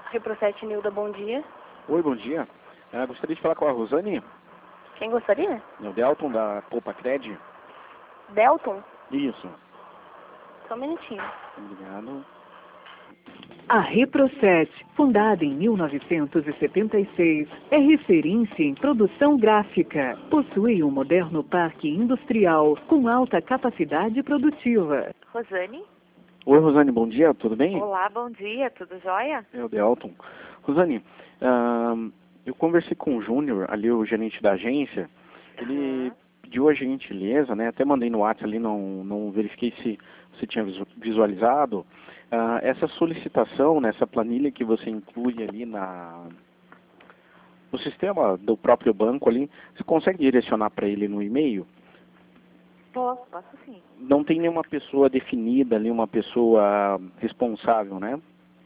Reprocete Nilda, bom dia. Oi, bom dia. Gostaria de falar com a Rosane. Quem gostaria? É o Delton, da Poupa Cred. Delton? Isso. Só um minutinho. Obrigado. A Reprocet, fundada em 1976, é referência em produção gráfica. Possui um moderno parque industrial com alta capacidade produtiva. Rosane? Oi, Rosane, bom dia, tudo bem? Olá, bom dia, tudo jóia? É o Delton. Rosane, eu conversei com o Júnior, ali o gerente da agência. Ele pediu a gentileza, né? Até mandei no WhatsApp ali, não verifiquei se você tinha visualizado. Essa solicitação, nessa planilha que você inclui ali no sistema do próprio banco ali, você consegue direcionar para ele no e-mail? Posso sim. Não tem nenhuma pessoa definida ali, uma pessoa responsável, né?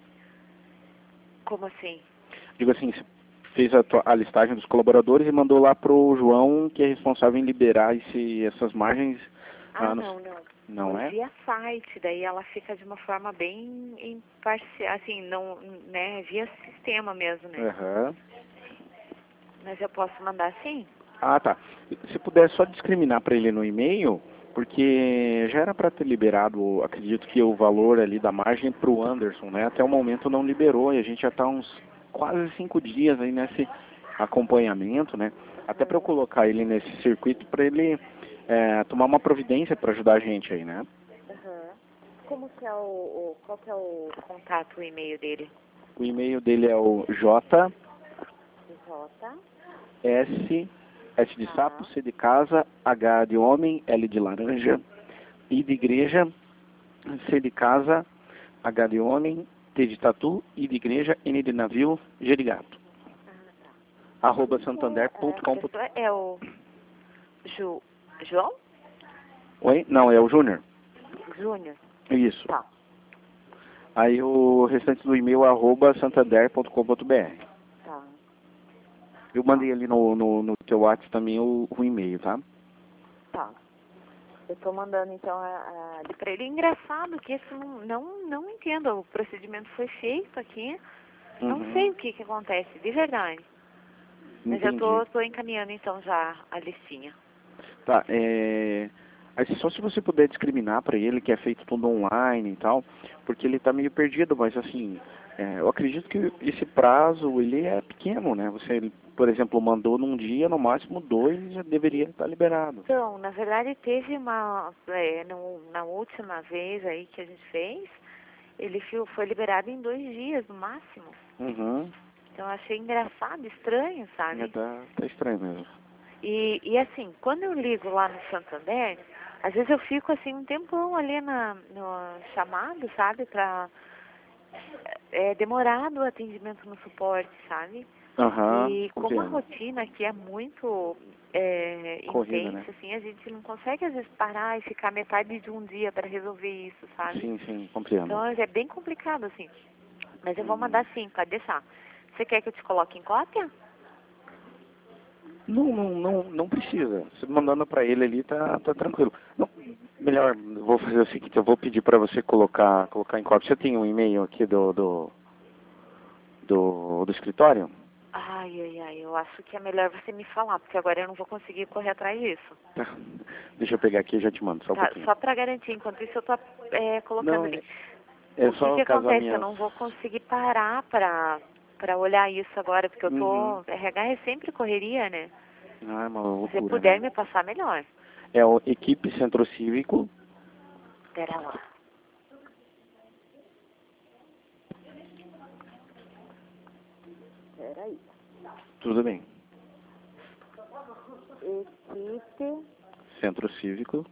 Como assim? Digo assim, você fez a listagem dos colaboradores e mandou lá pro João, que é responsável em liberar essas margens. Não. Não é? Via site, daí ela fica de uma forma bem imparcial, assim, não, né, via sistema mesmo, né? Aham. Mas eu posso mandar sim? Ah, tá. Se puder só discriminar para ele no e-mail, porque já era para ter liberado, acredito que o valor ali da margem para o Anderson, né? Até o momento não liberou e a gente já está uns quase 5 dias aí nesse acompanhamento, né? Até para eu colocar ele nesse circuito para ele tomar uma providência para ajudar a gente aí, né? Como que é qual que é o contato, o e-mail dele? O e-mail dele é o J S de sapo, C de casa, H de homem, L de laranja, I de igreja, C de casa, H de homem, T de tatu, I de igreja, N de navio, G de gato. Arroba santander.com. É o João? Oi? Não, é o Júnior. Júnior. Isso. Tá. Aí o restante do e-mail é arroba santander.com.br. Tá. Eu mandei ali no teu WhatsApp também o e-mail, tá? Tá. Eu tô mandando então pra ele. Engraçado que isso não entendo. O procedimento foi feito aqui. Não sei o que acontece, de verdade. Mas Entendi. eu tô encaminhando então já a listinha. Tá, aí só se você puder discriminar para ele que é feito tudo online e tal, porque ele tá meio perdido, mas assim, eu acredito que esse prazo, ele é pequeno, né? Você, por exemplo, mandou num dia, no máximo 2, já deveria estar liberado. Então, na verdade, teve na última vez aí que a gente fez, ele foi liberado em 2 dias, no máximo. Uhum. Então, eu achei engraçado, estranho, sabe? Tá estranho mesmo. E assim, quando eu ligo lá no Santander, às vezes eu fico assim um tempão ali no chamado, sabe? É demorado o atendimento no suporte, sabe? E como a rotina aqui é muito corrida, intensa, né? assim, a gente não consegue às vezes parar e ficar metade de um dia para resolver isso, sabe? Sim, compreendo. Então é bem complicado, assim. Mas eu vou mandar sim, pode deixar. Você quer que eu te coloque em cópia? Não precisa. Você mandando para ele ali tá tranquilo. Não, melhor, eu vou fazer o seguinte, eu vou pedir para você colocar em cópia. Você tem um e-mail aqui do escritório? Ai, eu acho que é melhor você me falar, porque agora eu não vou conseguir correr atrás disso. Tá. Deixa eu pegar aqui e já te mando, só um pouquinho. Só para garantir, enquanto isso eu tô colocando ali. Só O que caso acontece? Eu não vou conseguir parar para olhar isso agora, porque eu tô... RH é sempre correria, né? Ah, é uma loucura, Se você puder né? me passar, melhor. É o Equipe Centro Cívico. Pera lá. Peraí. Tudo bem. Equipe... Centro Cívico.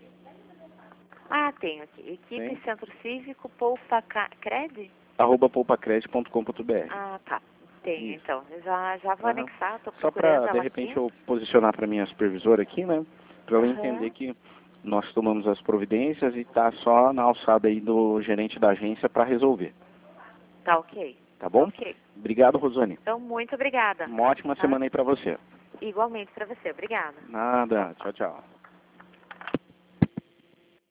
Tem aqui. Equipe Sim. Centro Cívico Poupa Cred? @poupacred.com.br. Tá. Tem, então. Eu já vou anexar, tô Só procurando para, de ela repente, aqui. eu posicionar para minha supervisora aqui, né? Para ela entender que nós tomamos as providências e tá só na alçada aí do gerente da agência para resolver. Tá ok. Tá bom? Ok. Obrigado, Rosane. Então, muito obrigada. Uma ótima semana aí para você. Igualmente para você. Obrigada. Nada. Tchau.